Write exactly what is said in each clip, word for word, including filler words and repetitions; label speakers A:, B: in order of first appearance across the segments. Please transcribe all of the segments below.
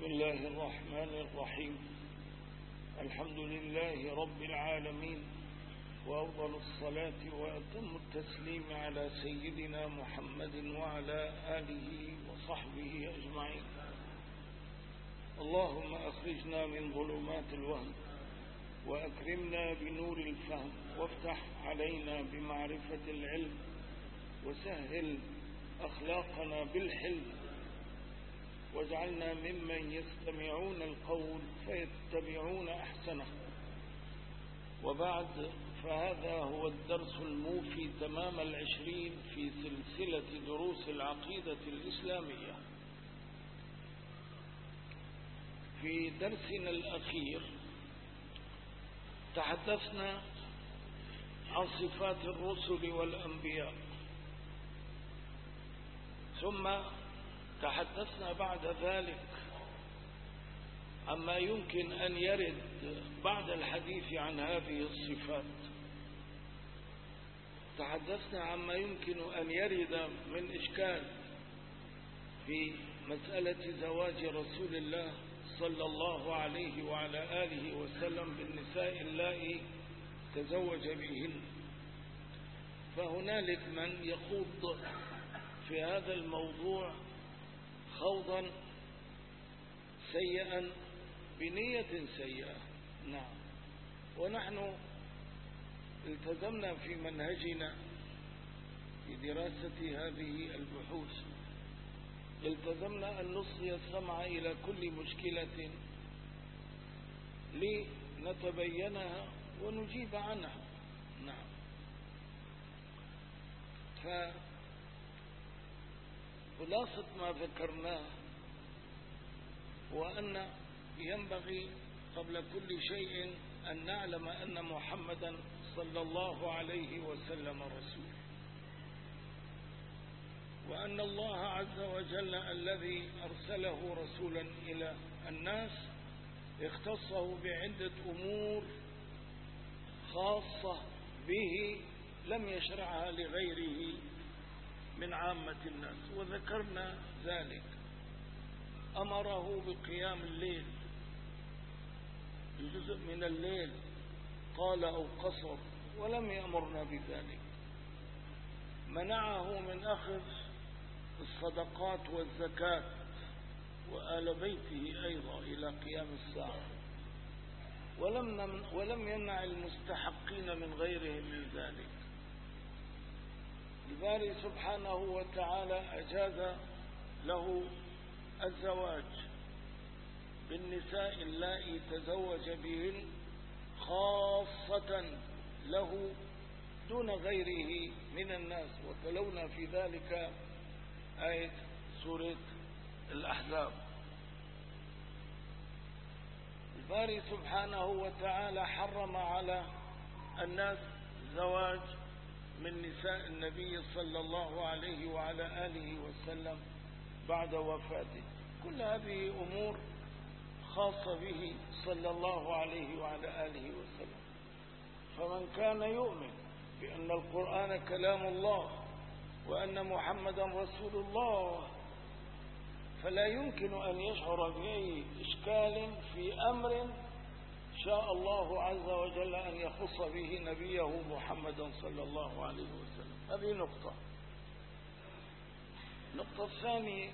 A: الله الرحمن الرحيم. الحمد لله رب العالمين، وأفضل الصلاة وأتم التسليم على سيدنا محمد وعلى آله وصحبه أجمعين. اللهم أخرجنا من ظلمات الوهم وأكرمنا بنور الفهم، وافتح علينا بمعرفة العلم، وسهل أخلاقنا بالحلم، واجعلنا ممن يستمعون القول فيتبعون أحسنه. وبعد، فهذا هو الدرس الموفي تمام العشرين في سلسلة دروس العقيدة الإسلامية. في درسنا الأخير تحدثنا عن صفات الرسل والأنبياء، ثم تحدثنا بعد ذلك عما يمكن أن يرد بعد الحديث عن هذه الصفات. تحدثنا عما يمكن أن يرد من إشكال في مسألة زواج رسول الله صلى الله عليه وعلى آله وسلم بالنساء اللائي تزوج بهن. فهنالك من يخوض في هذا الموضوع خوضا سيئا بنية سيئة. نعم، ونحن التزمنا في منهجنا في دراسة هذه البحوث، التزمنا أن نصغي السمع إلى كل مشكلة لنتبينها ونجيب عنها. نعم، فخلاصة ما ذكرناه هو أن ينبغي قبل كل شيء أن نعلم أن محمدا صلى الله عليه وسلم رسول، وأن الله عز وجل الذي أرسله رسولا إلى الناس اختصه بعدة أمور خاصة به لم يشرعها لغيره من عامة الناس، وذكرنا ذلك. أمره بقيام الليل الجزء من الليل قال أو قصر، ولم يأمرنا بذلك. منعه من أخذ الصدقات والزكاة وآل بيته أيضا إلى قيام الساعة، ولم ولم يمنع المستحقين من غيرهم من ذلك. الباري سبحانه وتعالى أجاز له الزواج بالنساء اللائي تزوج بهن خاصة له دون غيره من الناس، وتلونا في ذلك آية سورة الأحزاب. الباري سبحانه وتعالى حرم على الناس زواج من نساء النبي صلى الله عليه وعلى آله وسلم بعد وفاته. كل هذه أمور خاصة به صلى الله عليه وعلى آله وسلم. فمن كان يؤمن بأن القرآن كلام الله وأن محمدا رسول الله فلا يمكن أن يشعر بأي إشكال في أمر شاء الله عز وجل أن يخص به نبيه محمدا صلى الله عليه وسلم. هذه نقطة. النقطة الثانية،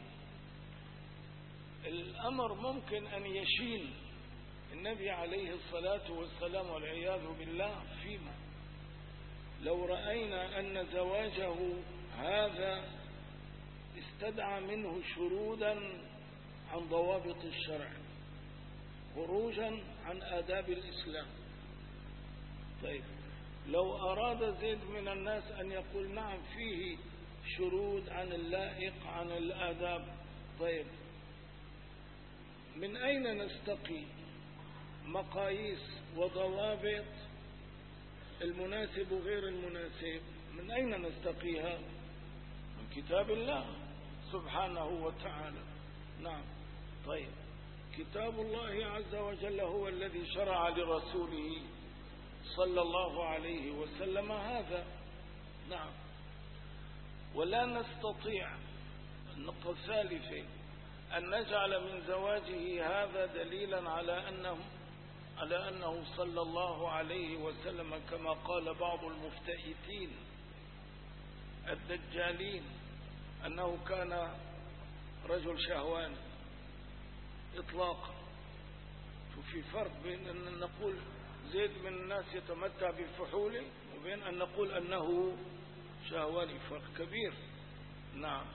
A: الأمر ممكن أن يشين النبي عليه الصلاة والسلام والعياذ بالله فيما لو رأينا أن زواجه هذا استدعى منه شرودا عن ضوابط الشرع، خروجا عن آداب الإسلام. طيب، لو أراد زيد من الناس أن يقول نعم فيه شرود عن اللائق عن الآداب، طيب من أين نستقي مقاييس وضوابط المناسب وغير المناسب؟ من أين نستقيها؟ من كتاب الله سبحانه وتعالى. نعم، طيب كتاب الله عز وجل هو الذي شرع لرسوله صلى الله عليه وسلم هذا. نعم، ولا نستطيع. النقطة الثالثة، أن نجعل من زواجه هذا دليلا على أنه على أنه صلى الله عليه وسلم كما قال بعض المفتئتين الدجالين أنه كان رجل شهواني إطلاقا. وفي فرق بين أن نقول زيد من الناس يتمتع بفحوله وبين أن نقول أنه شهواني، فرق كبير. نعم.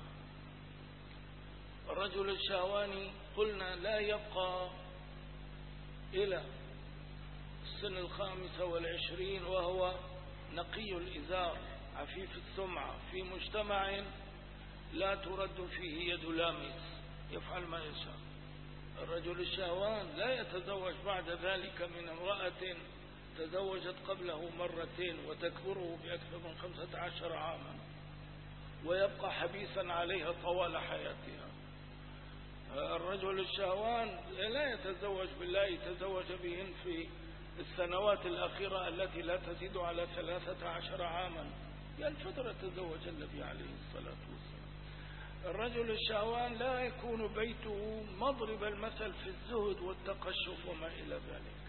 A: الرجل الشهواني قلنا لا يبقى إلى السن الخامسة والعشرين وهو نقي الإزار عفيف السمعة في مجتمع لا ترد فيه يد لامس يفعل ما يشاء. الرجل الشهوان لا يتزوج بعد ذلك من امرأة تزوجت قبله مرتين وتكبره بأكثر من خمسة عشر عاما ويبقى حبيسا عليها طوال حياتها. الرجل الشهوان لا يتزوج بالله، يتزوج بهن في السنوات الأخيرة التي لا تزيد على ثلاثة عشر عاما، يعني فترة تزوج النبي عليه الصلاة والسلام. الرجل الشهوان لا يكون بيته مضرب المثل في الزهد والتقشف وما إلى ذلك.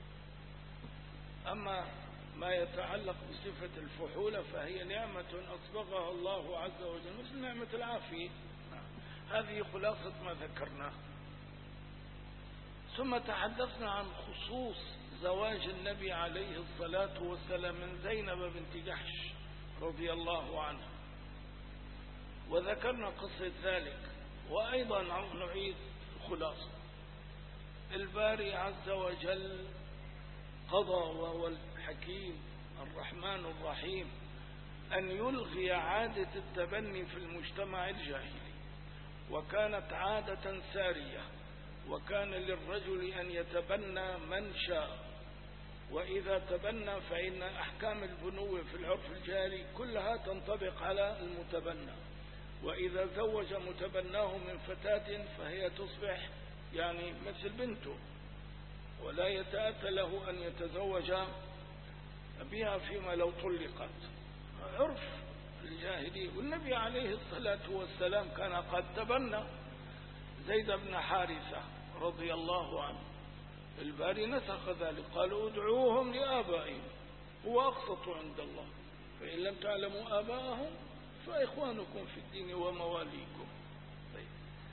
A: أما ما يتعلق بصفة الفحولة فهي نعمة أصبغها الله عز وجل مثل نعمة العافية. هذه خلاصة ما ذكرناه. ثم تحدثنا عن خصوص زواج النبي عليه الصلاة والسلام من زينب بنت جحش رضي الله عنها، وذكرنا قصة ذلك. وأيضا نعيد خلاصة. الباري عز وجل قضى وهو الحكيم الرحمن الرحيم أن يلغي عادة التبني في المجتمع الجاهلي، وكانت عادة سارية، وكان للرجل أن يتبنى من شاء، وإذا تبنى فإن أحكام البنوة في العرف الجاهلي كلها تنطبق على المتبنى، وإذا زوج متبناه من فتاة فهي تصبح يعني مثل بنته، ولا يتأتى له أن يتزوج بها فيما لو طلقت. عرف الجاهلي. والنبي عليه الصلاة والسلام كان قد تبنى زيد بن حارثة رضي الله عنه. الباري نسخ ذلك، قالوا ادعوهم لآبائهم هو أقسط عند الله، فإن لم تعلموا آباءهم فإخوانكم في الدين ومواليكم. طيب.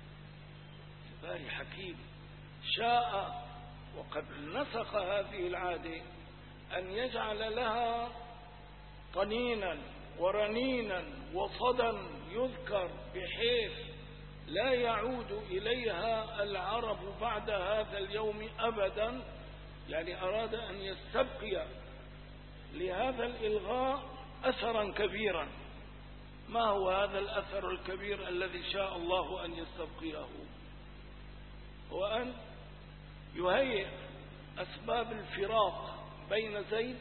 A: الباري حكيم شاء وقد نسخ هذه العادة أن يجعل لها طنينا ورنينا وصدا يذكر بحيث لا يعود إليها العرب بعد هذا اليوم أبدا. يعني أراد أن يستبقي لهذا الإلغاء أثرا كبيرا. ما هو هذا الأثر الكبير الذي شاء الله أن يستبقيه؟ هو أن يهيئ أسباب الفراق بين زيد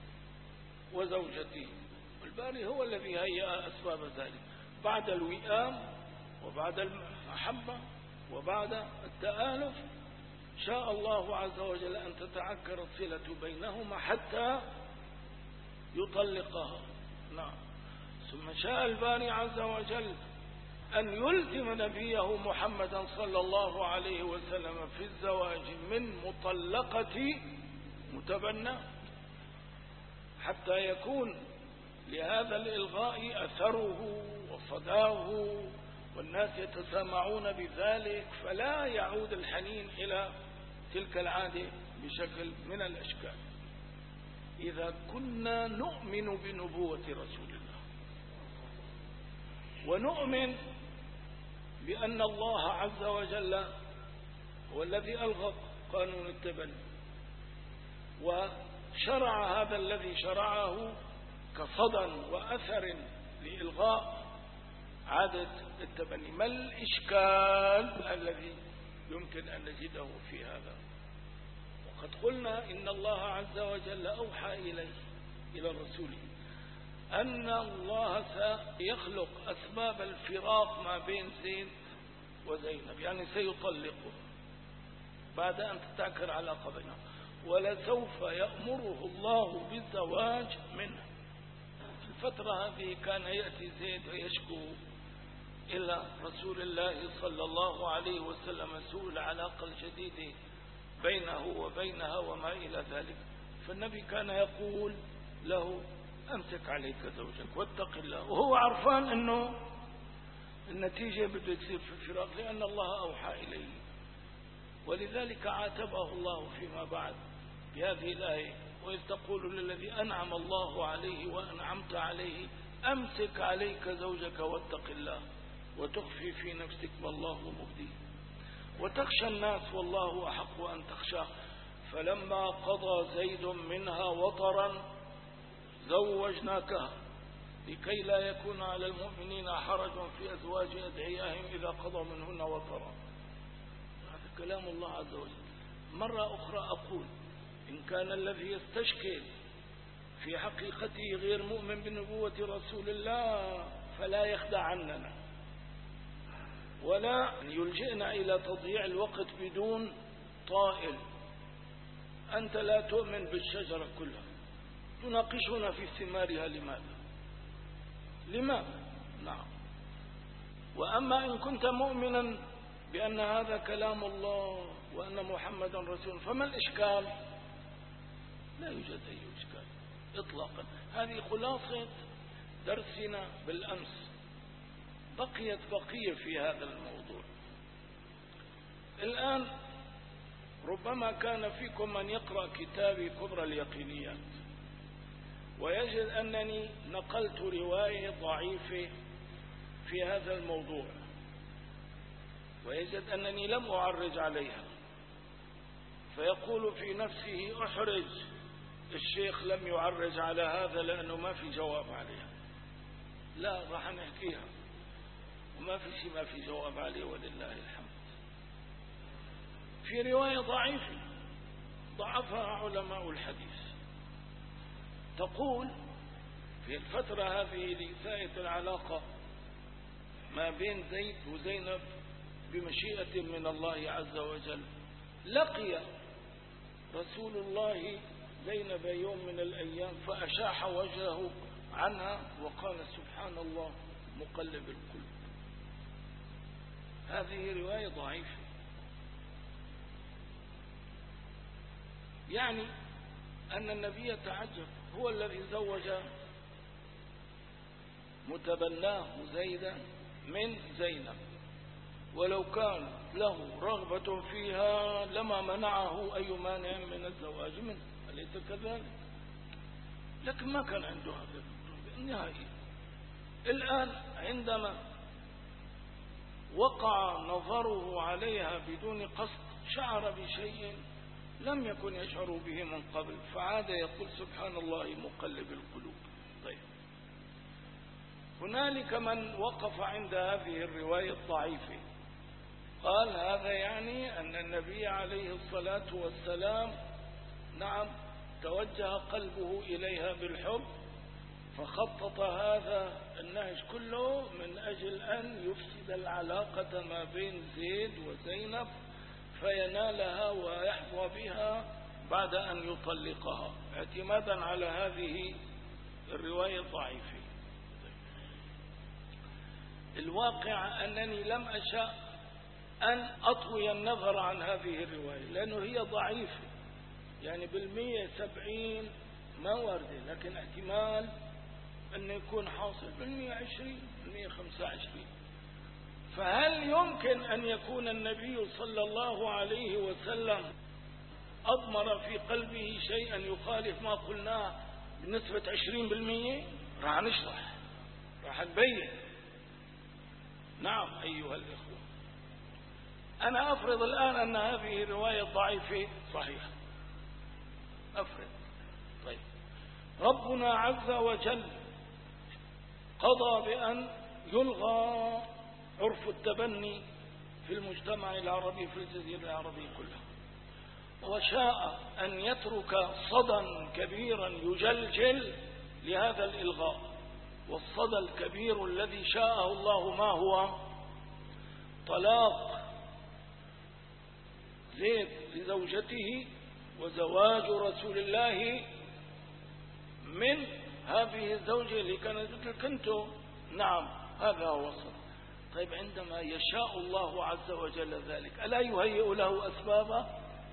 A: وزوجته. الباري هو الذي هيأ أسباب ذلك بعد الوئام وبعد المحبة وبعد التآلف. شاء الله عز وجل أن تتعكر الصلة بينهما حتى يطلقها. نعم. ثم شاء الباري عز وجل أن يلزم نبيه محمدا صلى الله عليه وسلم في الزواج من مطلقة متبنى حتى يكون لهذا الإلغاء أثره وصداه والناس يتسامعون بذلك، فلا يعود الحنين إلى تلك العادة بشكل من الأشكال. إذا كنا نؤمن بنبوة رسول الله ونؤمن بأن الله عز وجل هو الذي ألغى قانون التبني وشرع هذا الذي شرعه كصدى وأثر لإلغاء عادة التبني، ما الإشكال الذي يمكن أن نجده في هذا؟ وقد قلنا إن الله عز وجل أوحى إليه إلى رسوله أن الله سيخلق أسباب الفراق ما بين زيد وزينب، يعني سيطلقه بعد أن تتعكر علاقة بينهم، ولسوف يأمره الله بالزواج منه. في الفترة هذه كان يأتي زيد ويشكو إلى رسول الله صلى الله عليه وسلم سوء العلاقة الجديدة بينه وبينها وما إلى ذلك، فالنبي كان يقول له أمسك عليك زوجك واتق الله، وهو عرفان أنه النتيجة بده تصير في الفراق لأن الله أوحى إليه. ولذلك عاتبه الله فيما بعد بهذه الآية: وإذ تقول للذي أنعم الله عليه وأنعمت عليه أمسك عليك زوجك واتق الله وتخفي في نفسك ما الله مبديه وتخشى الناس والله أحق أن تخشاه فلما قضى زيد منها وطرا زوجناكها لكي لا يكون على المؤمنين حرج في أزواج أدعيائهم إذا قضوا منهن وطرا. هذا كلام الله عز وجل. مرة أخرى أقول: إن كان الذي يستشكل في حقيقته غير مؤمن بنبوة رسول الله فلا يخدع عننا ولا يلجئنا إلى تضييع الوقت بدون طائل. أنت لا تؤمن بالشجرة كلها، تناقشنا في ثمارها. لماذا؟ لماذا؟ نعم. وأما إن كنت مؤمنا بأن هذا كلام الله وأن محمدا رسول فما الإشكال؟ لا يوجد أي إشكال إطلاقا. هذه خلاصة درسنا بالأمس. بقيت بقية في هذا الموضوع. الآن ربما كان فيكم من يقرأ كتابي كبرى اليقينيات ويجد أنني نقلت رواية ضعيفة في هذا الموضوع، ويجد أنني لم أعرج عليها، فيقول في نفسه: أحرج، الشيخ لم يعرج على هذا لأنه ما في جواب عليها. لا، راح نحكيها وما في شيء ما في جواب عليه ولله الحمد. في رواية ضعيفة ضعفها علماء الحديث تقول: في الفترة هذه لإساءة العلاقة ما بين زيد وزينب بمشيئة من الله عز وجل، لقي رسول الله زينب يوم من الأيام فأشاح وجهه عنها وقال: سبحان الله مقلب القلوب. هذه رواية ضعيفة. يعني أن النبي تعجب، هو الذي زوج متبناه زيدا من زينب، ولو كان له رغبة فيها لما منعه أي مانع من الزواج منه، أليس كذلك؟ لكن ما كان عنده هذا النهائي. الآن عندما وقع نظره عليها بدون قصد شعر بشيء لم يكن يشعر به من قبل، فعاد يقول: سبحان الله مقلب القلوب. طيب، هنالك من وقف عند هذه الرواية الضعيفة قال: هذا يعني أن النبي عليه الصلاة والسلام نعم توجه قلبه إليها بالحب، فخطط هذا النهج كله من أجل أن يفسد العلاقة ما بين زيد وزينب فينالها ويحظى بها بعد أن يطلقها، اعتمادا على هذه الرواية الضعيفة. الواقع أنني لم أشاء أن أطوي النظر عن هذه الرواية لأنه هي ضعيفة، يعني بالمية سبعين ما واردة، لكن احتمال أن يكون حاصل بالمية عشرين بالمية خمسة وعشرين. فهل يمكن أن يكون النبي صلى الله عليه وسلم أضمر في قلبه شيئا يخالف ما قلناه بنسبة عشرين بالمية؟ راح نشرح، راح نبين. نعم أيها الإخوة، أنا أفرض الآن أن هذه الرواية ضعيفة صحيحة، أفرض. طيب، ربنا عز وجل قضى بأن يلغى عرف التبني في المجتمع العربي في الجزيرة العربية كلها، وشاء أن يترك صدى كبيرا يجلجل لهذا الإلغاء. والصدى الكبير الذي شاءه الله ما هو؟ طلاق زيد لزوجته وزواج رسول الله من هذه الزوجة اللي كانت مثل كنتو. نعم، هذا هو الصدى. طيب عندما يشاء الله عز وجل ذلك ألا يهيئ له أسبابا؟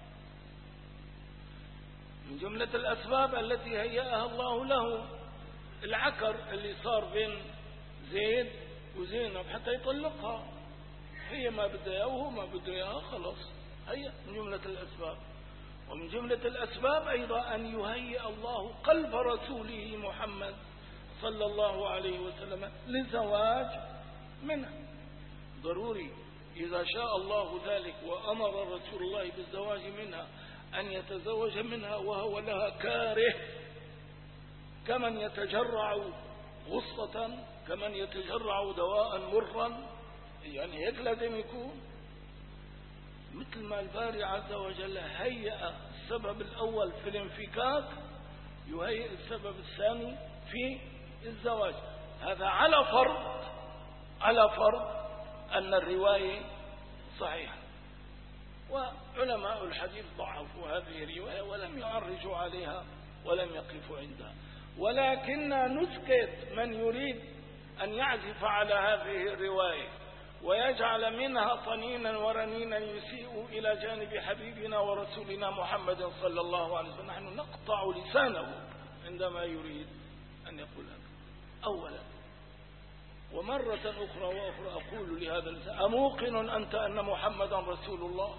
A: من جملة الأسباب التي هيأها الله له العكر اللي صار بين زيد وزينب حتى يطلقها، هي ما بدها إياه وهو ما بده إياها، خلاص هي من جملة الأسباب. ومن جملة الأسباب أيضا أن يهيئ الله قلب رسوله محمد صلى الله عليه وسلم للزواج منها. ضروري إذا شاء الله ذلك وأمر رسول الله بالزواج منها أن يتزوج منها وهو لها كاره، كمن يتجرع غصة، كمن يتجرع دواء مرا، يعني هيك لازم يكون. مثل ما الباري عز وجل هيأ السبب الأول في الانفكاك يهيئ السبب الثاني في الزواج. هذا على فرض على فرض أن الرواية صحيحة. وعلماء الحديث ضعفوا هذه الرواية ولم يعرجوا عليها ولم يقفوا عندها، ولكن نسكت من يريد أن يعزف على هذه الرواية ويجعل منها طنينا ورنينا يسيء إلى جانب حبيبنا ورسولنا محمد صلى الله عليه وسلم. نحن نقطع لسانه عندما يريد أن يقول هذا. أولا ومرة أخرى وأخرى أقول لهذا اللسان: أموقن أنت أن محمدا رسول الله؟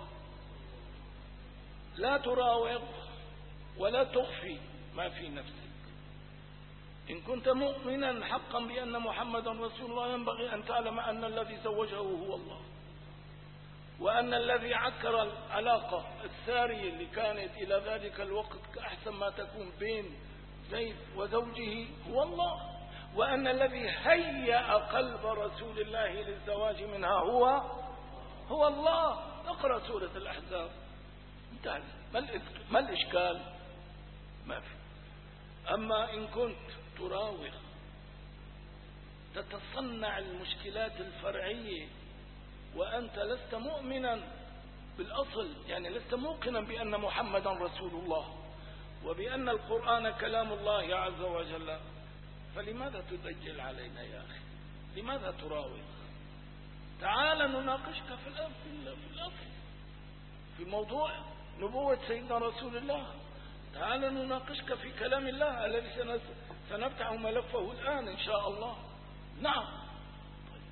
A: لا تراوغ ولا تخفي ما في نفسك. إن كنت مؤمنا حقا بأن محمدا رسول الله ينبغي أن تعلم أن الذي زوجه هو الله، وأن الذي عكر العلاقة السارية اللي كانت إلى ذلك الوقت كأحسن ما تكون بين زيد وزوجه هو الله، وأن الذي هيأ قلب رسول الله للزواج منها هو هو الله. اقرأ سورة الأحزاب انتهى. ما الإشكال؟ ما في. أما إن كنت تراوغ تتصنع المشكلات الفرعية وأنت لست مؤمنا بالأصل، يعني لست موقنا بأن محمدا رسول الله وبأن القرآن كلام الله عز وجل، فلماذا تدجل علينا يا أخي؟ لماذا تراوغ؟ تعال نناقشك في الأصل، في موضوع نبوة سيدنا رسول الله. تعال نناقشك في كلام الله الذي سنفتح ملفه الآن إن شاء الله. نعم. طيب.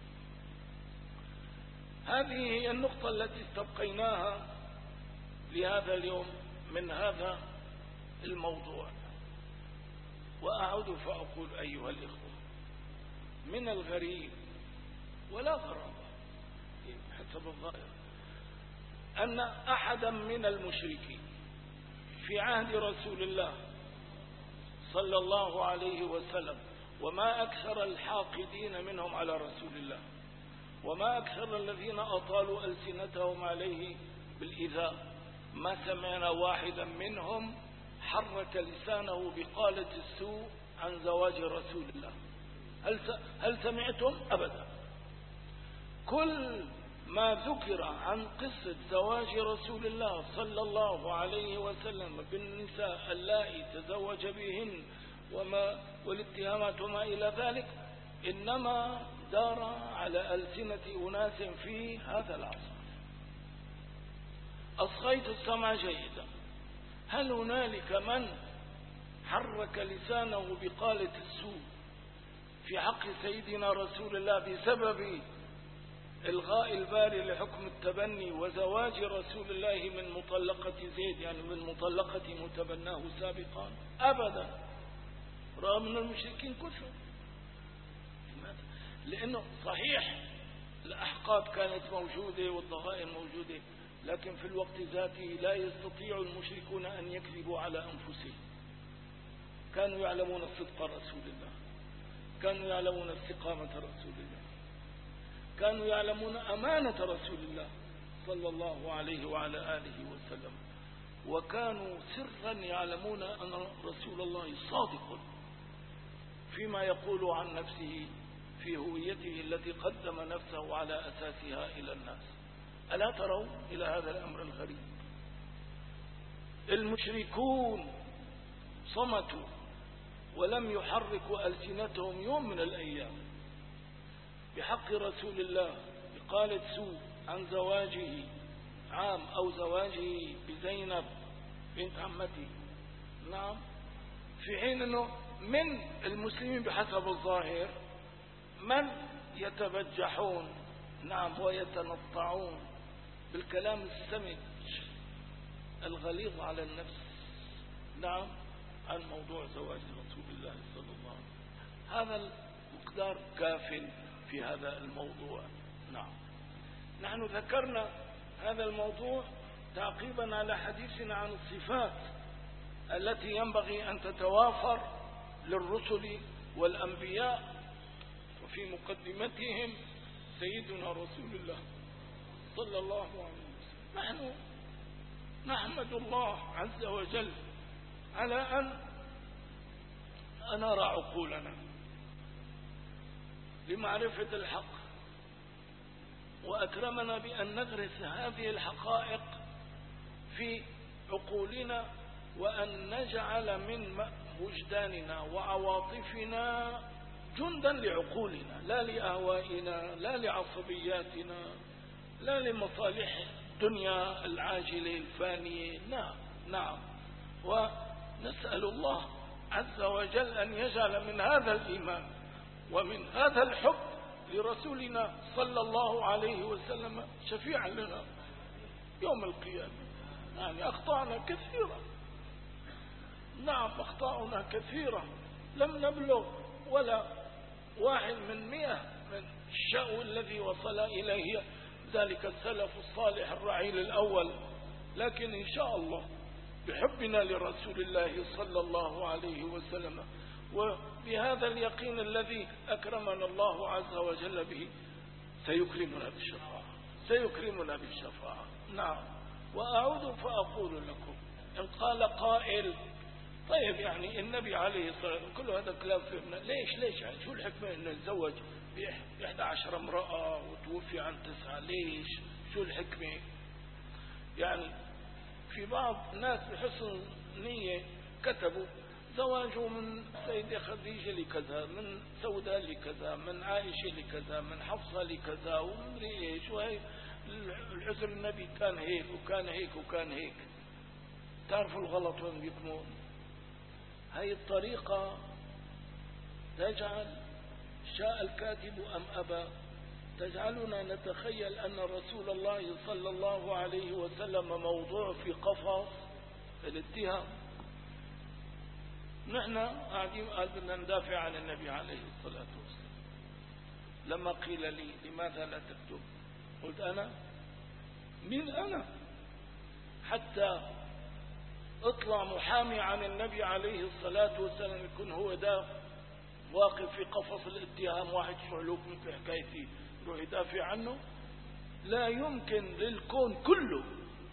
A: هذه هي النقطة التي استبقيناها لهذا اليوم من هذا الموضوع. وأعود فأقول أيها الإخوة: من الغريب ولا غرابة حسب الظاهر أن أحدا من المشركين في عهد رسول الله صلى الله عليه وسلم، وما أكثر الحاقدين منهم على رسول الله، وما أكثر الذين أطالوا ألسنتهم عليه بالإيذاء، ما سمعنا واحدا منهم حرك لسانه بقالة السوء عن زواج رسول الله. هل هل سمعتم؟ أبدا. كل ما ذكر عن قصة زواج رسول الله صلى الله عليه وسلم بالنساء اللائي تزوج بهن وما والاتهامات وما إلى ذلك إنما دار على ألسنة أناس في هذا العصر. أصغيت السمع جيدا. هل هنالك من حرك لسانه بقالة السوء في حق سيدنا رسول الله بسبب إلغاء الباري لحكم التبني وزواج رسول الله من مطلقة زيد، يعني من مطلقة متبناه سابقا؟ أبدا. رغم من المشركين كثر. لماذا؟ لأنه صحيح الأحقاد كانت موجودة والضغائن موجودة، لكن في الوقت ذاته لا يستطيع المشركون أن يكذبوا على أنفسهم. كانوا يعلمون صدق رسول الله، كانوا يعلمون استقامة رسول الله، كانوا يعلمون أمانة رسول الله صلى الله عليه وعلى آله وسلم، وكانوا سرا يعلمون أن رسول الله صادق فيما يقول عن نفسه في هويته التي قدم نفسه على أساسها إلى الناس. ألا تروا إلى هذا الأمر الغريب؟ المشركون صمتوا ولم يحركوا ألسنتهم يوم من الأيام بحق رسول الله بقالة سوء عن زواجه عام أو زواجه بزينب بنت عمته. نعم. في حين أنه من المسلمين بحسب الظاهر من يتبجحون نعم ويتنطعون بالكلام السمج الغليظ على النفس نعم عن موضوع زواج رسول الله صلى الله عليه وسلم. هذا المقدار كاف في هذا الموضوع. نعم. نحن ذكرنا هذا الموضوع تعقيبا على حديثنا عن الصفات التي ينبغي أن تتوافر للرسل والأنبياء، وفي مقدمتهم سيدنا رسول الله صلى الله عليه وسلم. نحن نحمد الله عز وجل على أن أنار عقولنا لمعرفة الحق، وأكرمنا بأن نغرس هذه الحقائق في عقولنا، وأن نجعل من وجداننا وعواطفنا جندا لعقولنا، لا لأهوائنا، لا لعصبياتنا، لا لمصالح الدنيا العاجلة الفانية. نعم نعم. ونسأل الله عز وجل أن يجعل من هذا الإيمان ومن هذا الحب لرسولنا صلى الله عليه وسلم شفيعا لنا يوم القيامة. يعني أخطأنا كثيرا، نعم أخطاؤنا كثيرة، لم نبلغ ولا واحد من مئة من الشأو الذي وصل إليه ذلك السلف الصالح الرعيل الأول، لكن إن شاء الله بحبنا لرسول الله صلى الله عليه وسلم وبهذا اليقين الذي أكرمنا الله عز وجل به سيكرمنا بالشفاعة، سيكرمنا بالشفاعة. نعم. وأعود فأقول لكم إن قال قائل طيب يعني النبي عليه الصلاة والسلام كل هذا كلام فهمنا، ليش ليش يعني شو الحكمة إنه يتزوج بإحدى عشر امرأة وتوفي عن تسعة؟ ليش؟ شو الحكمة؟ يعني في بعض الناس بحسن نية كتبوا زواجه من سيدة خديجة لكذا، من سوداء لكذا، من عائشة لكذا، من حفصة لكذا، ومدري ايش، وهي العذر النبي كان هيك وكان هيك وكان هيك. تعرفوا الغلط وين بيكمن؟ هاي الطريقة تجعل شاء الكاتب أم أبى تجعلنا نتخيل أن رسول الله صلى الله عليه وسلم موضوع في قفص الاتهام. نحن قاعدين قال بدنا ندافع عن النبي عليه الصلاة والسلام. لما قيل لي لماذا لا تكتب قلت أنا مين أنا حتى اطلع محامي عن النبي عليه الصلاة والسلام يكون هو ده واقف في قفص الاتهام، واحد شعلوك مثل حكايتي يروح يدافع عنه؟ لا يمكن للكون كله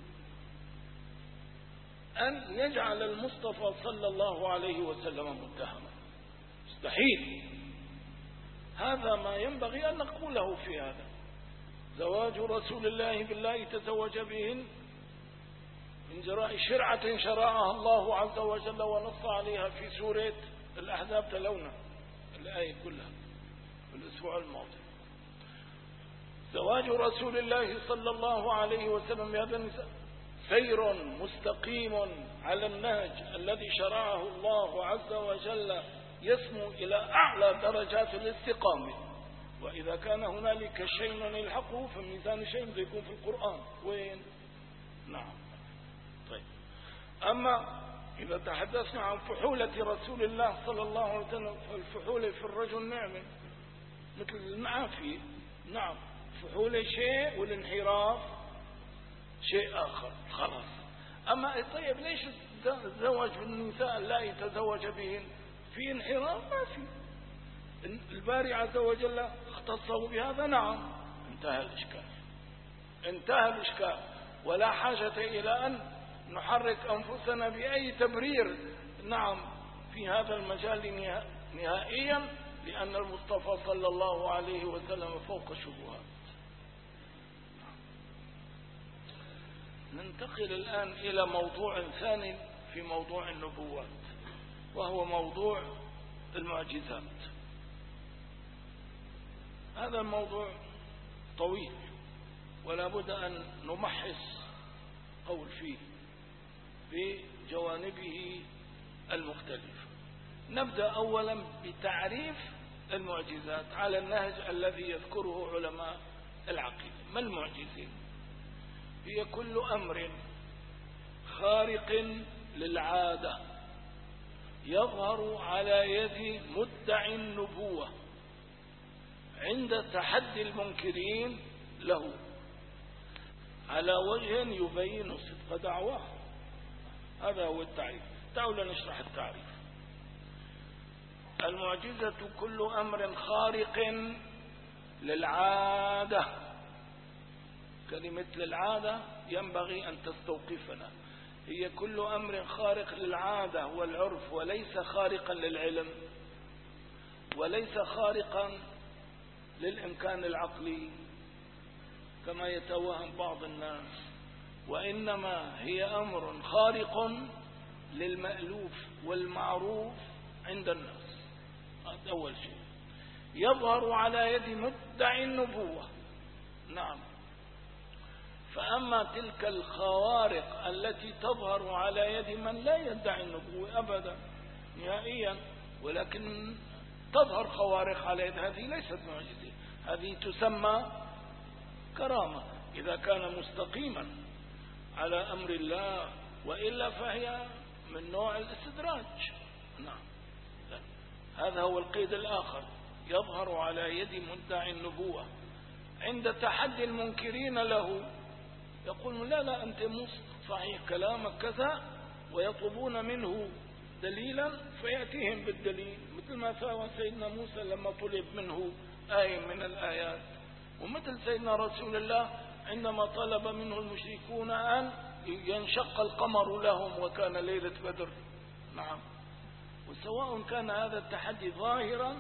A: أن يجعل المصطفى صلى الله عليه وسلم متهما، مستحيل. هذا ما ينبغي أن نقوله في هذا. زواج رسول الله بالله تزوج بهن من جراء شرعة شرعها الله عز وجل ونص عليها في سورة الأحزاب، تلونا الآية كلها في الأسبوع الماضي. زواج رسول الله صلى الله عليه وسلم بهذا النساء سير مستقيم على النهج الذي شرعه الله عز وجل يسمو إلى أعلى درجات الاستقامة. وإذا كان هنالك شيء يلحقه فميزان شيء يكون في القرآن وين؟ نعم. طيب، أما إذا تحدثنا عن فحولة رسول الله صلى الله عليه وسلم فالفحولة في الرجل نعمة مثل المعافية. نعم، فحولة شيء والانحراف شيء آخر خلاص. أما طيب ليش تزوج بالنساء لا يتزوج بهن في انحراف؟ ما في. الباري عز وجل اختصه بهذا. نعم، انتهى الإشكال، انتهى الإشكال، ولا حاجة إلى أن نحرك أنفسنا بأي تبرير نعم في هذا المجال نهائيا، لأن المصطفى صلى الله عليه وسلم فوق الشبهات. ننتقل الآن إلى موضوع ثاني في موضوع النبوات، وهو موضوع المعجزات. هذا الموضوع طويل ولا بد أن نمحص قول فيه بجوانبه المختلفة. نبدأ أولا بتعريف المعجزات على النهج الذي يذكره علماء العقيدة. ما المعجزين؟ هي كل أمر خارق للعادة يظهر على يد مدعي النبوة عند تحدي المنكرين له على وجه يبين صدق دعواه. هذا هو التعريف. تعالوا نشرح التعريف. المعجزة كل أمر خارق للعادة. كلمة للعادة ينبغي أن تستوقفنا. هي كل أمر خارق للعادة والعرف، وليس خارقا للعلم، وليس خارقا للإمكان العقلي كما يتوهم بعض الناس، وإنما هي أمر خارق للمألوف والمعروف عند الناس. هذا أول شيء. يظهر على يد مدعي النبوة. نعم. فأما تلك الخوارق التي تظهر على يد من لا يدعي النبوة أبدا نهائيا، ولكن تظهر خوارق على يد، هذه ليست معجزة، هذه تسمى كرامة إذا كان مستقيما على أمر الله، وإلا فهي من نوع الاستدراج. نعم. هذا هو القيد الآخر. يظهر على يد مدعي النبوة عند تحدي المنكرين له. يقول لا لا أنت صحيح كلامك كذا، ويطلبون منه دليلا فيأتيهم بالدليل، مثل ما سوى سيدنا موسى لما طلب منه آية من الآيات، ومثل سيدنا رسول الله عندما طلب منه المشركون أن ينشق القمر لهم وكان ليلة بدر. نعم. وسواء كان هذا التحدي ظاهرا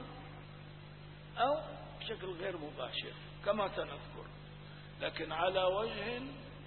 A: أو بشكل غير مباشر كما سنذكر، لكن على وجه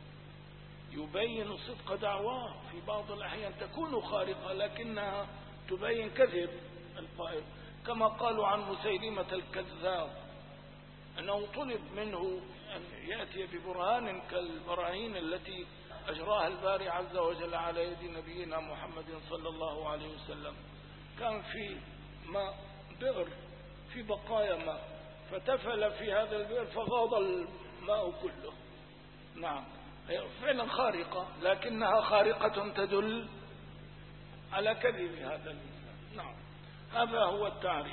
A: يبين صدق دعواه. في بعض الأحيان تكون خارقة لكنها تبين كذب القائل، كما قالوا عن مسيلمة الكذاب أنه طلب منه أن يأتي ببرهان كالبراهين التي أجراها الباري عز وجل على يد نبينا محمد صلى الله عليه وسلم. كان في ماء بئر، في بقايا ماء، فتفل في هذا البئر فغاض الماء كله. نعم. فعلا خارقة، لكنها خارقة تدل على كذب هذا الإنسان. نعم. هذا هو التعريف.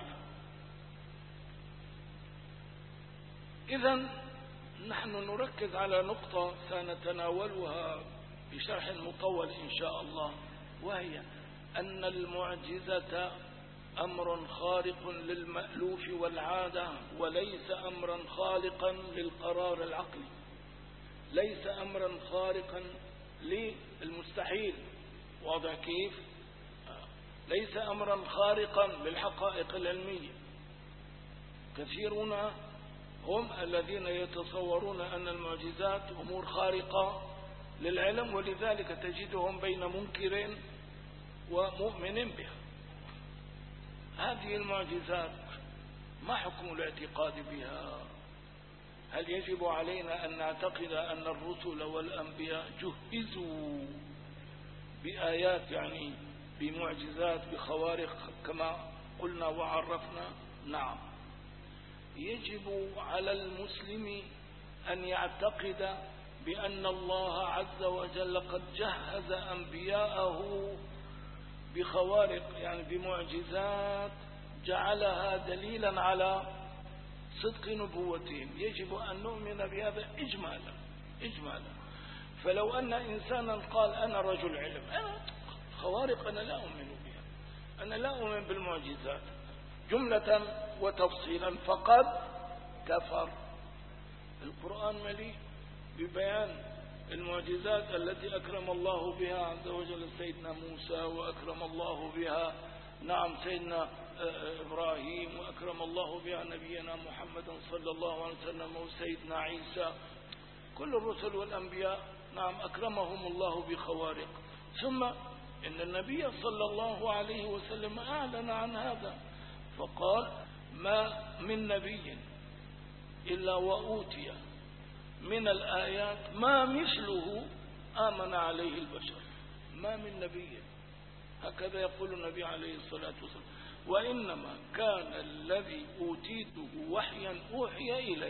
A: إذن نحن نركز على نقطة سنتناولها بشرح مطول إن شاء الله، وهي أن المعجزة أمر خارق للمألوف والعادة، وليس أمرا خارقا للقرار العقلي، ليس أمرا خارقا للمستحيل. واضح كيف؟ ليس أمرا خارقا للحقائق العلمية. كثيرون هم الذين يتصورون أن المعجزات أمور خارقة للعلم، ولذلك تجدهم بين منكر ومؤمن بها. هذه المعجزات ما حكم الاعتقاد بها؟ هل يجب علينا أن نعتقد أن الرسل والأنبياء جهزوا بآيات، يعني بمعجزات بخوارق كما قلنا وعرفنا؟ نعم. يجب على المسلم أن يعتقد بأن الله عز وجل قد جهز أنبياءه بخوارق، يعني بمعجزات جعلها دليلا على صدق نبوتهم. يجب أن نؤمن بهذا إجمالا إجمالا. فلو أن إنسانا قال أنا رجل علم، أنا خوارق أنا لا أؤمن بها، أنا لا أؤمن بالمعجزات جملة وتفصيلا، فقد كفر. القرآن مليء ببيان المعجزات التي أكرم الله بها عز وجل سيدنا موسى، وأكرم الله بها نعم سيدنا إبراهيم، وأكرم الله بها نبينا محمد صلى الله عليه وسلم وسيدنا عيسى. كل الرسل والأنبياء نعم أكرمهم الله بخوارق. ثم إن النبي صلى الله عليه وسلم أعلن عن هذا، فقال ما من نبي إلا وأوتي من الآيات ما مثله آمن عليه البشر، ما من نبي. هكذا يقول النبي عليه الصلاة والسلام: وإنما كان الذي أوتيته وحيا أوحي إلي.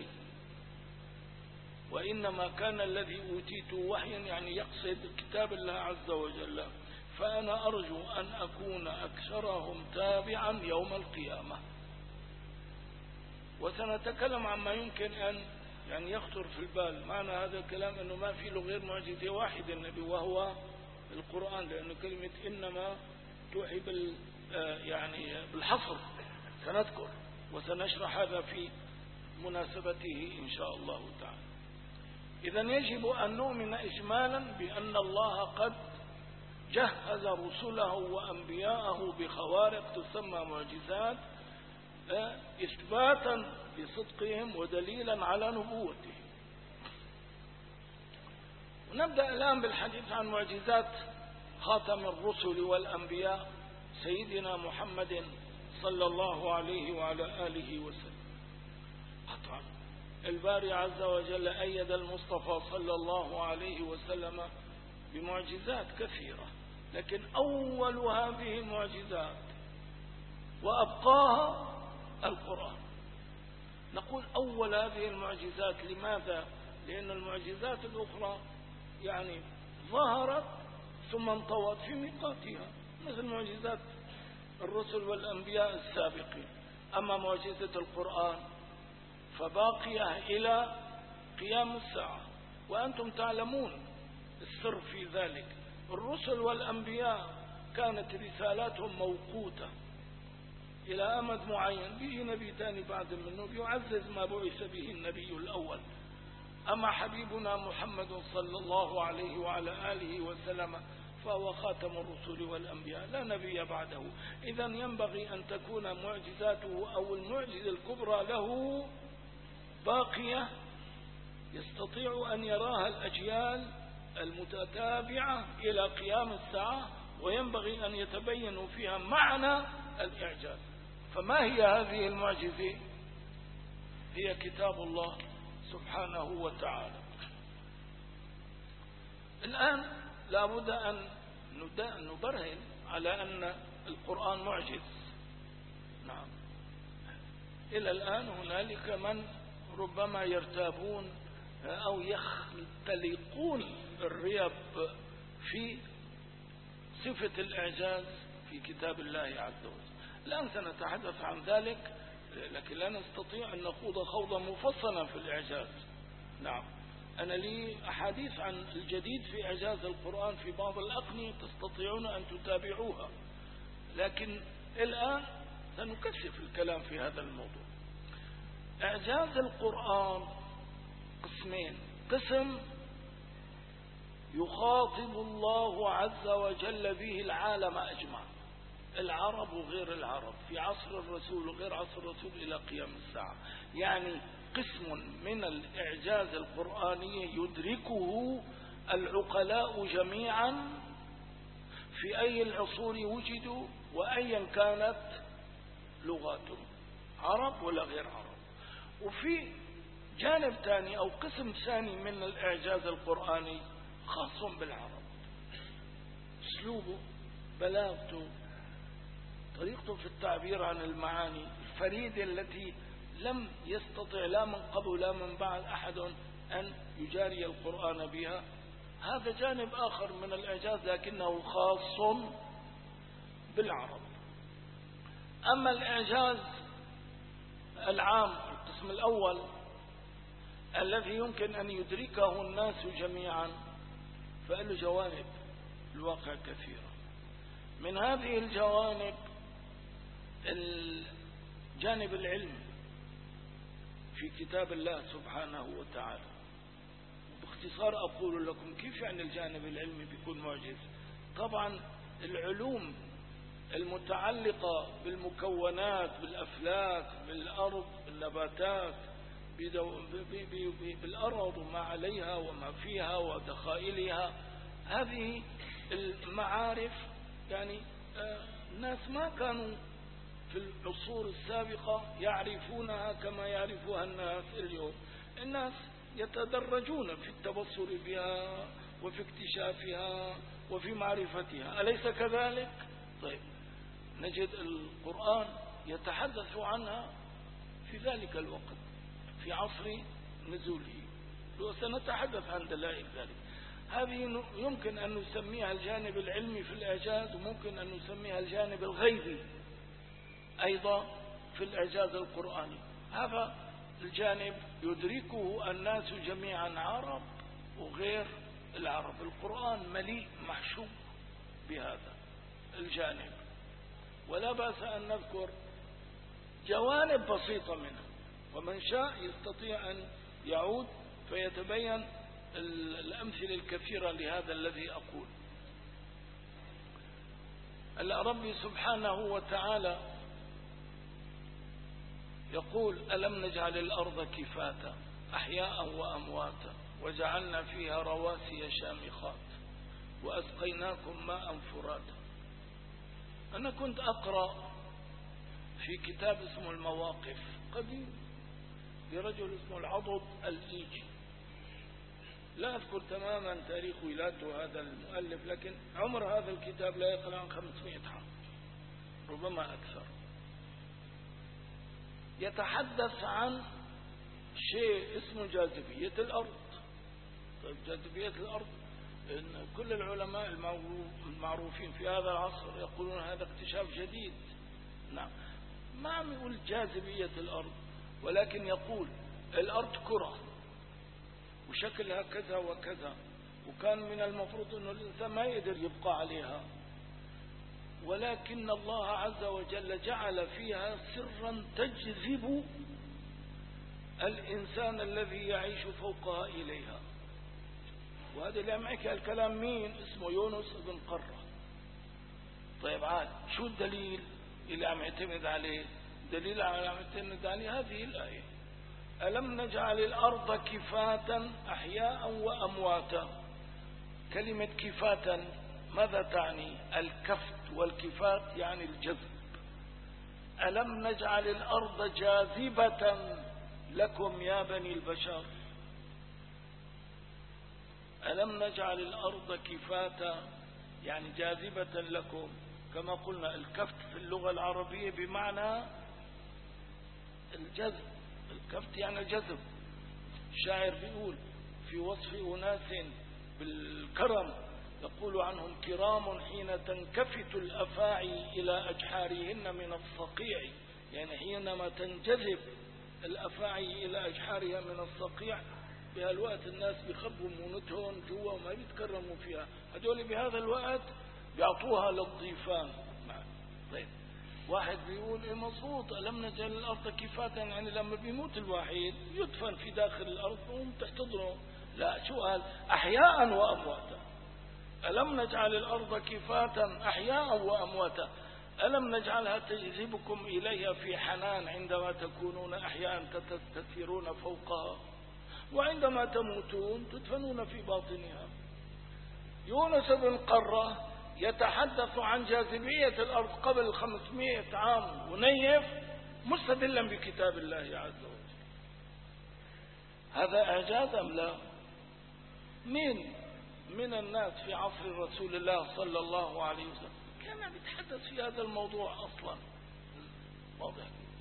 A: وإنما كان الذي أوتيته وحيا يعني يقصد كتاب الله عز وجل، فأنا أرجو أن أكون أكثرهم تابعا يوم القيامة. وسنتكلم عما يمكن أن يعني يخطر في البال. معنى هذا الكلام أنه ما في له غير معجزة واحدة النبي، وهو القرآن، لأن كلمة إنما توحي بال يعني بالحصر. سنذكر وسنشرح هذا في مناسبته إن شاء الله تعالى. إذن يجب أن نؤمن إجمالا بأن الله قد جهز رسله وأنبياءه بخوارق تسمى معجزات، إثباتا لصدقهم ودليلا على نبوتهم. ونبدأ الآن بالحديث عن معجزات خاتم الرسل والأنبياء سيدنا محمد صلى الله عليه وعلى آله وسلم. قطعا الباري عز وجل أيد المصطفى صلى الله عليه وسلم بمعجزات كثيرة، لكن أول هذه المعجزات وأبقاها القرآن. نقول أول هذه المعجزات لماذا؟ لأن المعجزات الأخرى يعني ظهرت ثم انطوت في ميقاتها، مثل معجزات الرسل والأنبياء السابقين. أما معجزة القرآن فباقية إلى قيام الساعة، وأنتم تعلمون السر في ذلك. الرسل والأنبياء كانت رسالاتهم موقوتة إلى أمد معين، بيجي نبي ثاني بعد منه بيعزز ما بعث به النبي الأول. أما حبيبنا محمد صلى الله عليه وعلى آله وسلم فهو خاتم الرسل والأنبياء، لا نبي بعده. إذن ينبغي أن تكون معجزاته أو المعجزة الكبرى له باقية يستطيع أن يراها الأجيال المتتابعة إلى قيام الساعة، وينبغي أن يتبين فيها معنى الإعجاز. فما هي هذه المعجزة؟ هي كتاب الله سبحانه وتعالى. الآن لابد أن نبرهن على أن القرآن معجز. نعم، إلى الآن هنالك من ربما يرتابون أو يختلقون الريب في صفة الإعجاز في كتاب الله عز وجل. الآن سنتحدث عن ذلك، لكن لا نستطيع أن نخوض خوضا مفصلا في الإعجاز. نعم، أنا لي أحاديث عن الجديد في إعجاز القرآن في بعض الأقنية تستطيعون أن تتابعوها، لكن الآن سنكثف الكلام في هذا الموضوع. إعجاز القرآن قسمين: قسم يخاطب الله عز وجل به العالم أجمع، العرب وغير العرب، في عصر الرسول وغير عصر الرسول إلى قيام الساعة. يعني قسم من الإعجاز القرآني يدركه العقلاء جميعا في أي العصور وجدوا وأيا كانت لغاتهم، عرب ولا غير عرب. وفي جانب ثاني أو قسم ثاني من الإعجاز القرآني خاص بالعرب، أسلوبه، بلاغته، طريقته في التعبير عن المعاني الفريدة التي لم يستطع لا من قبل ولا من بعد أحد أن يجاري القرآن بها. هذا جانب آخر من الإعجاز لكنه خاص بالعرب. أما الإعجاز العام القسم الأول الذي يمكن أن يدركه الناس جميعا فله جوانب الواقع كثيرة. من هذه الجوانب الجانب العلمي في كتاب الله سبحانه وتعالى. باختصار أقول لكم كيف يعني الجانب العلمي بيكون معجز. طبعا العلوم المتعلقة بالمكونات، بالأفلاك، بالأرض، بالنباتات، بالأرض وما عليها وما فيها ودخائلها، هذه المعارف يعني الناس ما كانوا في العصور السابقة يعرفونها كما يعرفها الناس اليوم. الناس يتدرجون في التبصر بها وفي اكتشافها وفي معرفتها، أليس كذلك؟ طيب، نجد القرآن يتحدث عنها في ذلك الوقت في عصر نزوله، وسنتحدث عن دلائل ذلك. هذه يمكن أن نسميها الجانب العلمي في الإعجاز، وممكن أن نسميها الجانب الغيبي أيضا في الإعجاز القرآني. هذا الجانب يدركه الناس جميعا، عرب وغير العرب. القرآن مليء محشو بهذا الجانب، ولا بأس أن نذكر جوانب بسيطة منه، ومن شاء يستطيع أن يعود فيتبين الأمثلة الكثيرة لهذا الذي أقول. الرب سبحانه وتعالى يقول: ألم نجعل الأرض كفاتا أحياء وأمواتا وجعلنا فيها رواسي شامخات وأسقيناكم ماء فراتا. أنا كنت أقرأ في كتاب اسمه المواقف قديم لرجل اسمه العضد الإيجي، لا أذكر تماما تاريخ ولادته هذا المؤلف، لكن عمر هذا الكتاب لا يقل عن خمسمائة عام ربما أكثر. يتحدث عن شيء اسمه جاذبية الأرض. طيب، جاذبية الأرض، إن كل العلماء المعروفين في هذا العصر يقولون هذا اكتشاف جديد. نعم، ما عم يقول جاذبية الأرض، ولكن يقول الأرض كرة وشكلها كذا وكذا، وكان من المفروض أنه الإنسان ما يقدر يبقى عليها، ولكن الله عز وجل جعل فيها سرا تجذب الإنسان الذي يعيش فوقها إليها. وهذا اللي عم يحكي الكلام مين؟ اسمه يونس بن قرة. طيب، عاد شو الدليل اللي عم يعتمد عليه؟ دليل على عم يعتمد عليه هذه الآية: ألم نجعل الأرض كفاتا أحياء وأمواتا. كلمة كفاتا ماذا تعني؟ الكفت والكفات يعني الجذب. ألم نجعل الأرض جاذبة لكم يا بني البشر. ألم نجعل الأرض كفاتا يعني جاذبة لكم. كما قلنا الكفت في اللغة العربية بمعنى الجذب، الكفت يعني الجذب. الشاعر بيقول في وصف أناس بالكرم، يقول عنهم: كرام حين تنكفت الأفاعي إلى أجحارهن من الصقيع. يعني حينما تنجذب الأفاعي إلى أجحارها من الصقيع، بهالوقت الناس بيخبوا مونتهم جوا وما بيتكرموا فيها، هدول بهذا الوقت بيعطوها للضيفان. طيب، واحد بيقول إيه مظبوط، ألم نجعل الأرض كفاتا، يعني لما بيموت الواحد يدفن في داخل الأرض وتحتضنه. لا، شو قال؟ أحياء وأمواتا. ألم نجعل الأرض كفاتا أحياء وأمواتا. ألم نجعلها تجذبكم إليها في حنان عندما تكونون أحياء تستثيرون فوقها، وعندما تموتون تدفنون في باطنها. يونس بن قرة يتحدث عن جاذبية الأرض قبل خمسمائة عام ونيف، مستدلا بكتاب الله عز وجل. هذا إعجاز أم لا؟ مين من الناس في عصر رسول الله صلى الله عليه وسلم كان يتحدث في هذا الموضوع أصلا؟ واضح.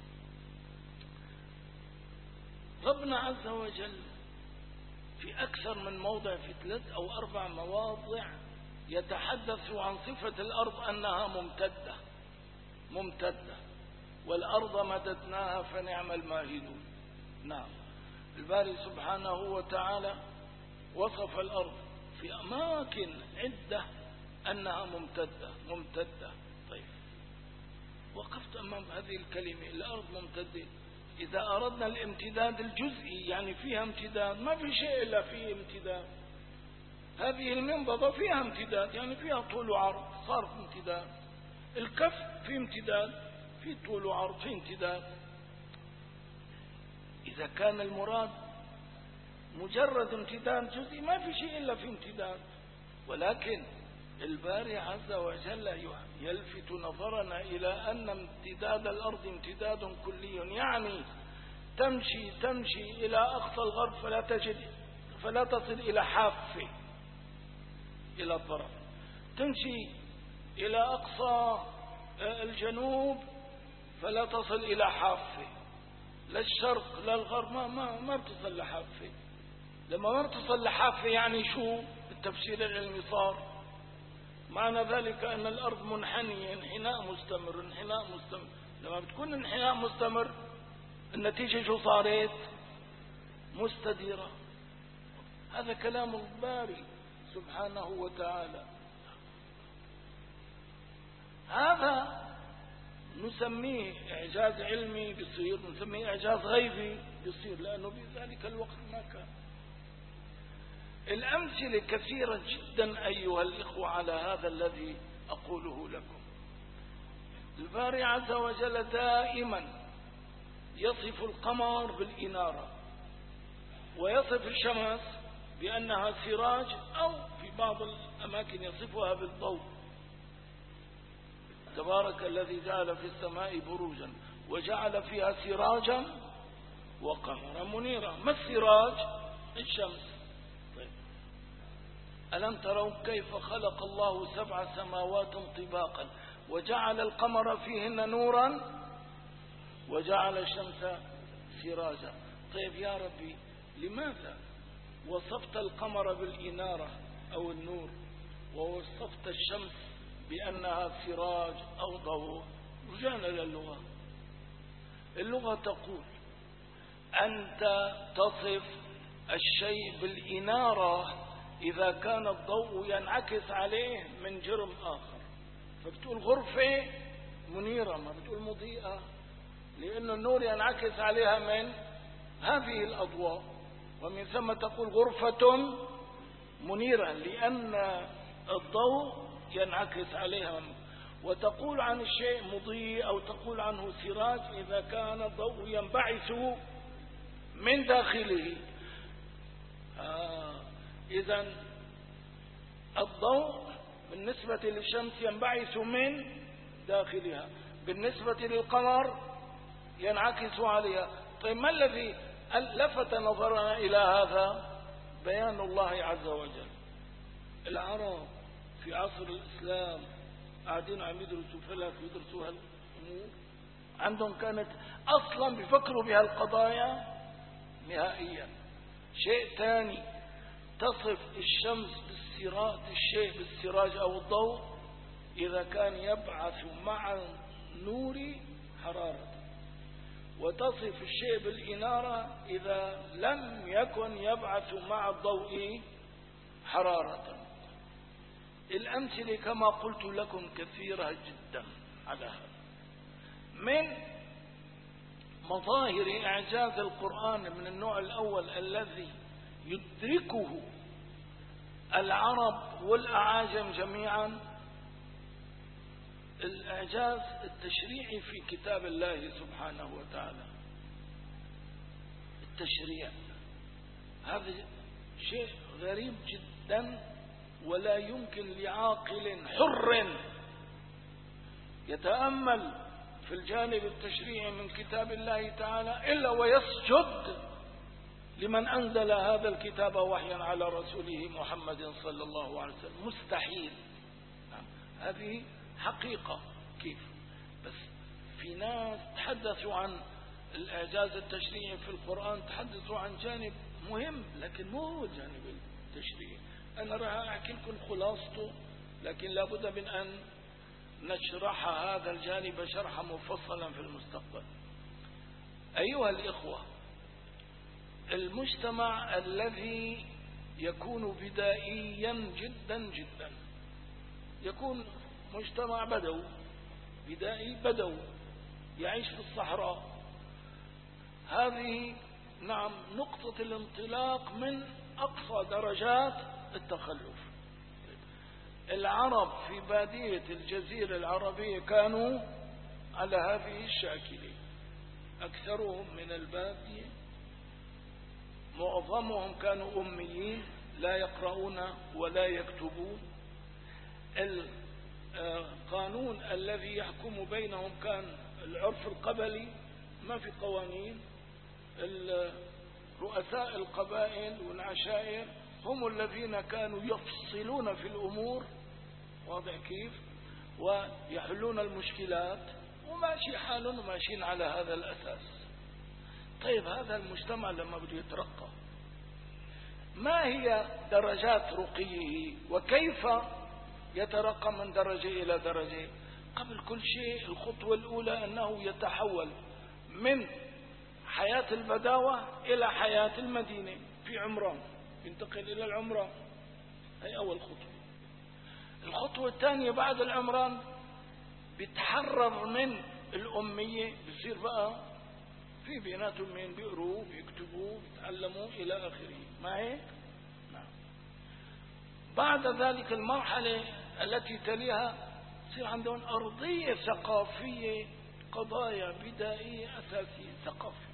A: ربنا عز وجل في أكثر من موضع، في ثلاث أو أربع مواضع، يتحدث عن صفة الأرض أنها ممتدة ممتدة والأرض مددناها فنعم الماهدون. نعم، الباري سبحانه وتعالى وصف الأرض في أماكن عدة أنها ممتدة ممتدة. طيب، وقفت أمام هذه الكلمة الأرض ممتدة. إذا أردنا الامتداد الجزئي يعني فيها امتداد، ما في شيء إلا فيه امتداد. هذه المنضدة فيها امتداد، يعني فيها طول وعرض، صار في امتداد. الكف في امتداد، في طول وعرض، في امتداد. إذا كان المراد مجرد امتداد جزئي ما في شيء إلا في امتداد. ولكن الباري عز وجل يلفت نظرنا إلى أن امتداد الأرض امتداد كلي، يعني تمشي تمشي إلى أقصى الغرب فلا تجد فلا تصل إلى حافة إلى الطرف، تمشي إلى أقصى الجنوب فلا تصل إلى حافة، لا الشرق لا الغرب ما ما ما بتصل لحافة. لما ما بتصل لحافة يعني شو التفسير العلمي صار؟ معنى ذلك أن الأرض منحنية، انحناء مستمر انحناء مستمر. لما بتكون انحناء مستمر النتيجة شو صارت؟ مستديرة. هذا كلام الباري سبحانه وتعالى. هذا نسميه إعجاز علمي بيصير، نسميه إعجاز غيبي بيصير، لأنه بذلك الوقت ما كان. الأمثلة كثيرة جدا أيها الإخوة على هذا الذي أقوله لكم. الباري عز وجل دائما يصف القمر بالإنارة، ويصف الشمس بأنها سراج، أو في بعض الأماكن يصفها بالضوء. تبارك الذي جعل في السماء بروجا وجعل فيها سراجا وقمرا منيرا. ما السراج؟ الشمس. طيب. ألم تروا كيف خلق الله سبع سماوات طباقا وجعل القمر فيهن نورا وجعل الشمس سراجا. طيب يا ربي، لماذا وصفت القمر بالإنارة أو النور ووصفت الشمس بأنها سراج أو ضوء؟ رجعنا للغة. اللغة تقول أنت تصف الشيء بالإنارة إذا كان الضوء ينعكس عليه من جرم آخر، فبتقول غرفة منيرة، ما بتقول مضيئة، لأن النور ينعكس عليها من هذه الأضواء، ومن ثم تقول غرفة منيرة لأن الضوء ينعكس عليها. وتقول عن الشيء مضيء أو تقول عنه سراج إذا كان الضوء ينبعث من داخله. آه إذن الضوء بالنسبة للشمس ينبعث من داخلها، بالنسبة للقمر ينعكس عليها. طيب ما الذي لفت نظرنا إلى هذا؟ بيان الله عز وجل. العرب في عصر الإسلام قاعدين عم يدرسوا فلك ويدرسوا هالأمور، عندهم كانت أصلا بيفكروا بهالقضايا نهائيا. شيء ثاني، تصف الشمس بالسراج، الشيء بالسراج أو الضوء إذا كان يبعث مع النور حرارة، وتصف الشيء بالإنارة إذا لم يكن يبعث مع الضوء حرارة. الأمثلة كما قلت لكم كثيرة جدا على هذا. من مظاهر إعجاز القرآن من النوع الأول الذي يدركه العرب والأعاجم جميعا، الإعجاز التشريعي في كتاب الله سبحانه وتعالى. التشريع هذا شيء غريب جدا، ولا يمكن لعاقل حر يتأمل في الجانب التشريعي من كتاب الله تعالى إلا ويسجد لمن أنزل هذا الكتاب وحيا على رسوله محمد صلى الله عليه وسلم. مستحيل. هذه حقيقة. كيف؟ بس في ناس تحدثوا عن الإعجاز التشريعي في القرآن، تحدثوا عن جانب مهم لكن مو هو الجانب التشريعي. أنا راح أحكي لكم خلاصته، لكن لابد من أن نشرح هذا الجانب شرحا مفصلا في المستقبل. أيها الإخوة، المجتمع الذي يكون بدائيا جدا جدا يكون مجتمع بدو بدائي بدو يعيش في الصحراء. هذه نعم نقطة الانطلاق من أقصى درجات التخلف. العرب في بادية الجزيرة العربية كانوا على هذه الشاكلة، أكثرهم من البادية، معظمهم كانوا أميين لا يقرؤون ولا يكتبون. القانون الذي يحكم بينهم كان العرف القبلي، ما في قوانين. رؤساء القبائل والعشائر هم الذين كانوا يفصلون في الأمور، واضح كيف، ويحلون المشكلات، وماشي حالهم وماشيين على هذا الأساس. طيب هذا المجتمع لما بده يترقى، ما هي درجات رقيه وكيف يترقى من درجة إلى درجة؟ قبل كل شيء الخطوة الأولى أنه يتحول من حياة البداوة إلى حياة المدينة في عمران، ينتقل إلى العمران، هي أول خطوة. الخطوة الثانية بعد العمران بيتحرر من الأمية، بيصير بقى في بيناتهم من بيقروا بيكتبوا بيتعلموا إلى آخره، ما هيك؟ نعم. بعد ذلك المرحلة التي تليها يصير عندهم أرضية ثقافية، قضايا بدائية أساسية ثقافية.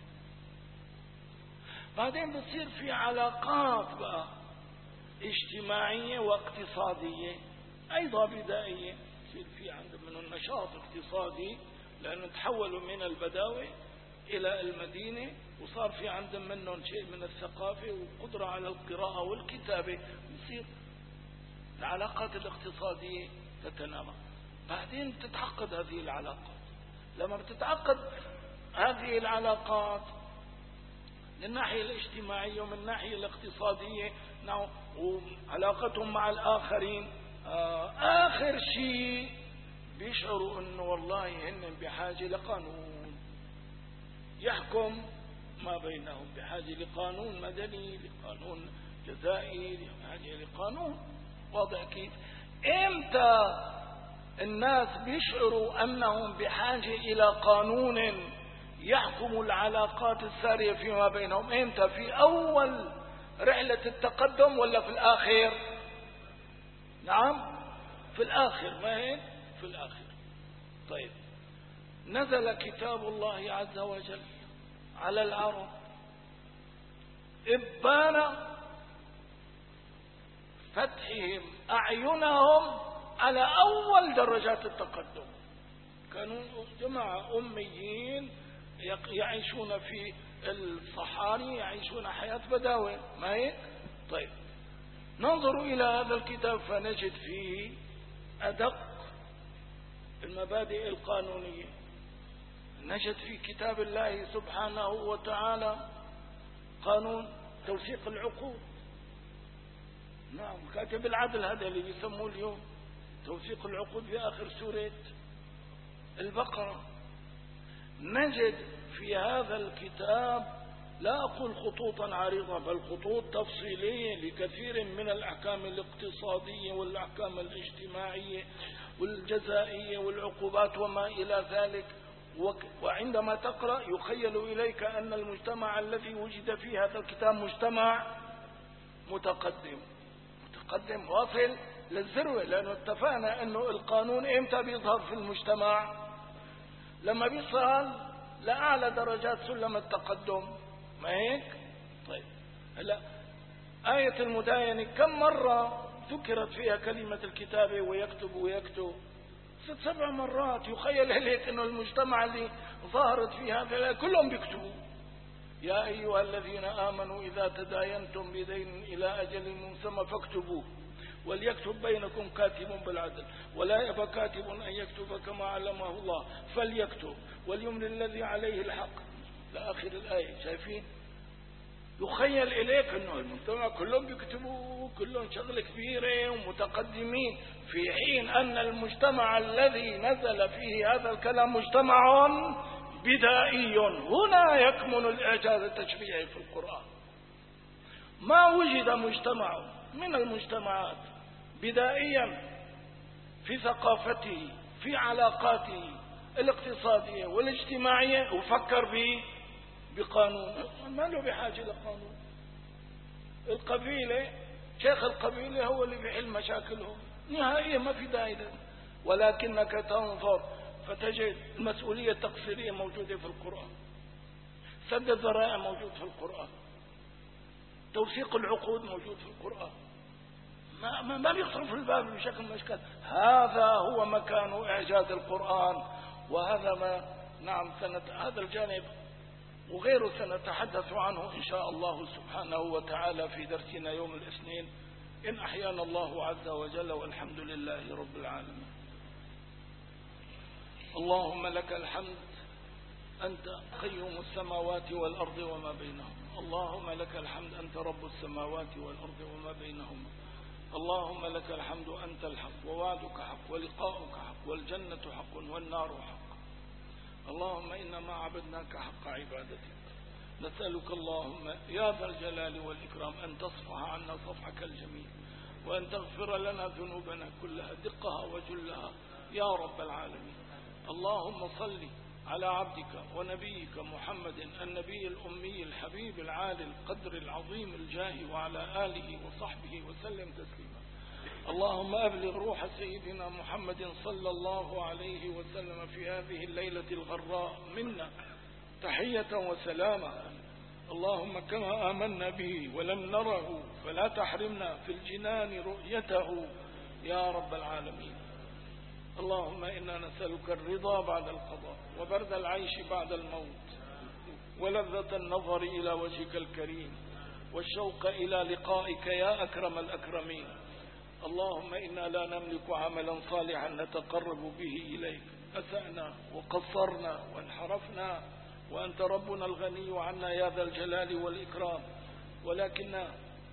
A: بعدين بتصير في علاقات بقى اجتماعية واقتصادية أيضا بدائية، يصير في عندهم منهم نشاط اقتصادي لأنه تحولوا من البداوة إلى المدينة، وصار في عندهم منهم شيء من الثقافة وقدرة على القراءة والكتابة، يصير العلاقات الاقتصادية تتنامى. بعدين تتعقد هذه العلاقات. لما بتتعقد هذه العلاقات من الناحية الاجتماعية ومن الناحية الاقتصادية وعلاقتهم مع الآخرين، آخر شيء بيشعروا أنه والله هن بحاجة لقانون يحكم ما بينهم، بحاجة لقانون مدني، لقانون جزائي، بحاجة لقانون. واضح كيف؟ امتى الناس بيشعروا أنهم بحاجة إلى قانون يحكم العلاقات السارية فيما بينهم؟ امتى؟ في أول رحلة التقدم ولا في الآخر؟ نعم في الآخر، ما هيك؟ في الآخر. طيب نزل كتاب الله عز وجل على العرب إبان فتحهم أعينهم على أول درجات التقدم. كانوا جماعة أميين يعيشون في الصحاري، يعيشون حياة بداوة، ما هيك؟ طيب ننظر إلى هذا الكتاب فنجد فيه أدق المبادئ القانونية. نجد في كتاب الله سبحانه وتعالى قانون توثيق العقود. نعم، كاتب العدل هذا اللي بيسموه اليوم توثيق العقود في آخر سورة البقرة. نجد في هذا الكتاب لا أقول خطوطا عريضة بل خطوط تفصيلية لكثير من الأحكام الاقتصادية والأحكام الاجتماعية والجزائية والعقوبات وما إلى ذلك. وعندما تقرأ يخيل إليك أن المجتمع الذي وجد فيه هذا الكتاب مجتمع متقدم متقدم واصل للذروة، لأنه اتفقنا أنه القانون إمتى بيظهر في المجتمع؟ لما بيصل لأعلى درجات سلم التقدم، ما هيك؟ طيب هلا آية المداينة كم مرة ذكرت فيها كلمة الكتابة ويكتب ويكتب؟ ست سبع مرات. يخيل إليك أنه المجتمع اللي ظهرت فيه هذا كلهم بيكتبوا. يا أيها الذين آمنوا إذا تداينتم بدين إلى أجل مسمى فاكتبوه وليكتب بينكم كاتب بالعدل ولا يأبى كاتب أن يكتب كما علمه الله فليكتب وليملل الذي عليه الحق لآخر الآية. شايفين؟ يخيل إليك أنه المجتمع كلهم بيكتبوا، كلهم شغلة كبيرة ومتقدمين، في حين أن المجتمع الذي نزل فيه هذا الكلام مجتمع بدائي. هنا يكمن الإعجاز التشريعي في القرآن. ما وجد مجتمع من المجتمعات بدائيا في ثقافته في علاقاته الاقتصادية والاجتماعية وفكر به بقانون. ما له بحاجة لقانون. القبيلة شيخ القبيلة هو اللي بيحل مشاكلهم نهائيا، ما في داعي. ولكنك تنظر فتجد المسؤولية التقصيرية موجودة في القرآن، سد الذرائع موجود في القرآن، توثيق العقود موجود في القرآن. ما, ما, ما بيخطر في الباب بشكل من الأشكال. هذا هو مكان إعجاز القرآن، وهذا ما نعم سنة هذا الجانب وغيره سنتحدث عنه إن شاء الله سبحانه وتعالى في درسنا يوم الاثنين إن أحيانا الله عز وجل، والحمد لله رب العالمين. اللهم لك الحمد أنت قيوم السماوات والأرض وما بينهما. اللهم لك الحمد أنت رب السماوات والأرض وما بينهما. اللهم لك الحمد أنت الحق، ووعدك حق، ولقاؤك حق، والجنة حق، والنار حق. اللهم إنما عبدناك حق عبادتك. نسألك اللهم يا ذا الجلال والإكرام أن تصفح عنا صفحك الجميل، وأن تغفر لنا ذنوبنا كلها دقها وجلها يا رب العالمين. اللهم صل على عبدك ونبيك محمد النبي الأمي الحبيب العالي القدر العظيم الجاه، وعلى آله وصحبه وسلم تسليما. اللهم أبلغ روح سيدنا محمد صلى الله عليه وسلم في هذه الليلة الغراء منا تحية وسلاما. اللهم كما آمنا به ولم نره فلا تحرمنا في الجنان رؤيته يا رب العالمين. اللهم إنا نسألك الرضا بعد القضاء، وبرد العيش بعد الموت، ولذة النظر إلى وجهك الكريم، والشوق إلى لقائك يا أكرم الأكرمين. اللهم إنا لا نملك عملا صالحا نتقرب به إليك، أسأنا وقصرنا وانحرفنا، وأنت ربنا الغني عنا يا ذا الجلال والإكرام، ولكن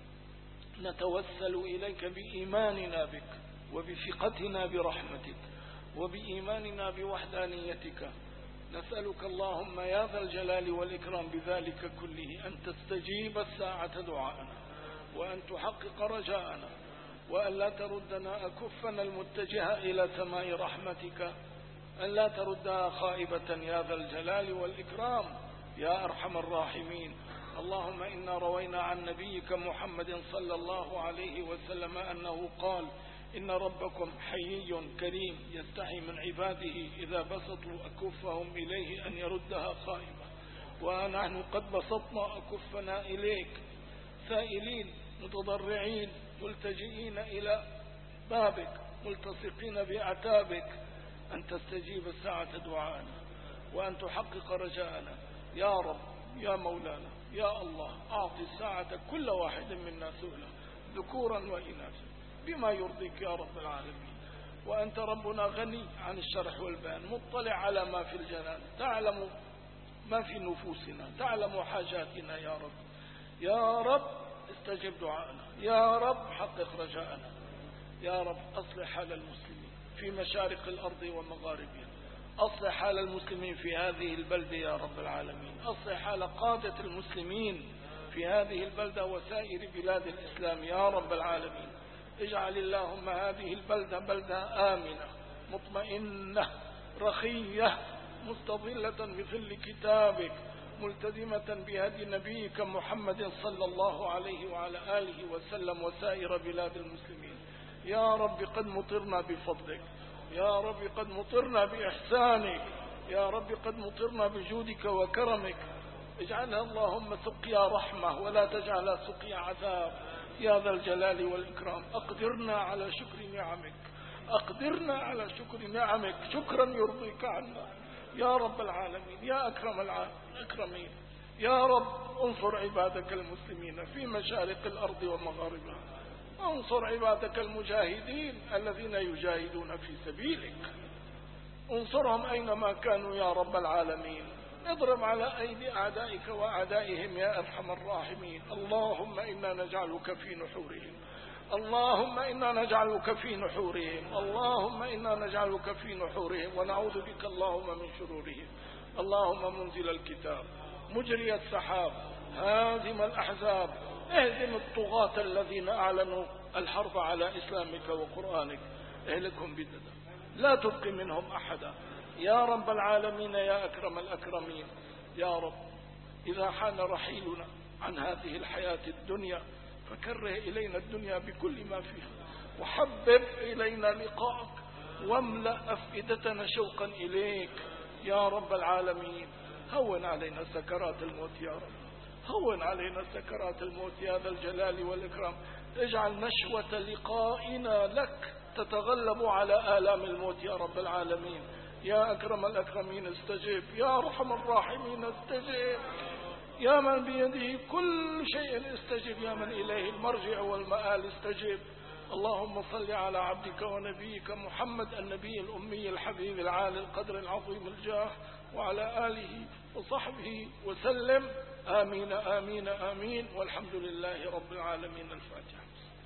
A: نتوسل إليك بإيماننا بك، وبثقتنا برحمتك، وبإيماننا بوحدانيتك. نسألك اللهم يا ذا الجلال والإكرام بذلك كله أن تستجيب الساعة دعاءنا، وأن تحقق رجاءنا، وأن لا تردنا أكفنا المتجهة إلى سماء رحمتك، أن لا تردها خائبة يا ذا الجلال والإكرام يا أرحم الراحمين. اللهم إنا روينا عن نبيك محمد صلى الله عليه وسلم أنه قال: إن ربكم حيي كريم يستحي من عباده إذا بسطوا أكفهم إليه أن يردها خائبة، ونحن قد بسطنا أكفنا إليك سائلين متضرعين ملتجئين إلى بابك ملتصقين بأعتابك أن تستجيب الساعة دعاءنا، وأن تحقق رجاءنا يا رب يا مولانا يا الله. أعطي الساعة كل واحد منا سؤله ذكورا وإناثا بما يرضيك يا رب العالمين. وأنت ربنا غني عن الشرح والبيان، مطلع على ما في الجنان، تعلم ما في نفوسنا، تعلم حاجاتنا يا رب. يا رب استجب دعاءنا، يا رب حقق رجاءنا، يا رب أصلح حال المسلمين في مشارق الأرض ومغاربها، أصلح حال المسلمين في هذه البلدة يا رب العالمين، أصلح حال قادة المسلمين في هذه البلدة وسائر بلاد الإسلام يا رب العالمين. اجعل اللهم هذه البلدة بلدة آمنة مطمئنة رخية مستظلة بظل كتابك، ملتزمة بهدي نبيك محمد صلى الله عليه وعلى آله وسلم وسائر بلاد المسلمين. يا رب قد مطرنا بفضلك، يا رب قد مطرنا بإحسانك، يا رب قد مطرنا بجودك وكرمك. اجعلها اللهم سقيا رحمة ولا تجعلها سقيا عذاب يا ذا الجلال والإكرام. أقدرنا على شكر نعمك، أقدرنا على شكر نعمك شكرا يرضيك عنا يا رب العالمين يا أكرم الأكرمين. يا رب انصر عبادك المسلمين في مشارق الأرض ومغاربها، انصر عبادك المجاهدين الذين يجاهدون في سبيلك، انصرهم أينما كانوا يا رب العالمين. اضرب على أيدي أعدائك وأعدائهم يا أرحم الراحمين. اللهم إنا نجعلك في نحورهم، اللهم إنا نجعلك في نحورهم، اللهم إنا نجعلك في نحورهم ونعوذ بك اللهم من شرورهم. اللهم منزل الكتاب مجري السحاب هازم الأحزاب اهزم الطغاة الذين أعلنوا الحرب على إسلامك وقرآنك، اهلكهم بددا لا تبق منهم أحدا يا رب العالمين يا أكرم الأكرمين. يا رب إذا حان رحيلنا عن هذه الحياة الدنيا فكره إلينا الدنيا بكل ما فيها، وحبب إلينا لقاءك، واملأ أفئدتنا شوقا إليك يا رب العالمين. هون علينا سكرات الموت يا رب، هون علينا سكرات الموت يا ذا الجلال والإكرام. اجعل نشوة لقائنا لك تتغلب على آلام الموت يا رب العالمين. يا أكرم الأكرمين استجب، يا أرحم الراحمين استجب، يا من بيده كل شيء استجب، يا من إليه المرجع والمآل استجب. اللهم صل على عبدك ونبيك محمد النبي الأمي الحبيب العالي القدر العظيم الجاه، وعلى آله وصحبه وسلم. آمين آمين آمين، والحمد لله رب العالمين. الفاتحة.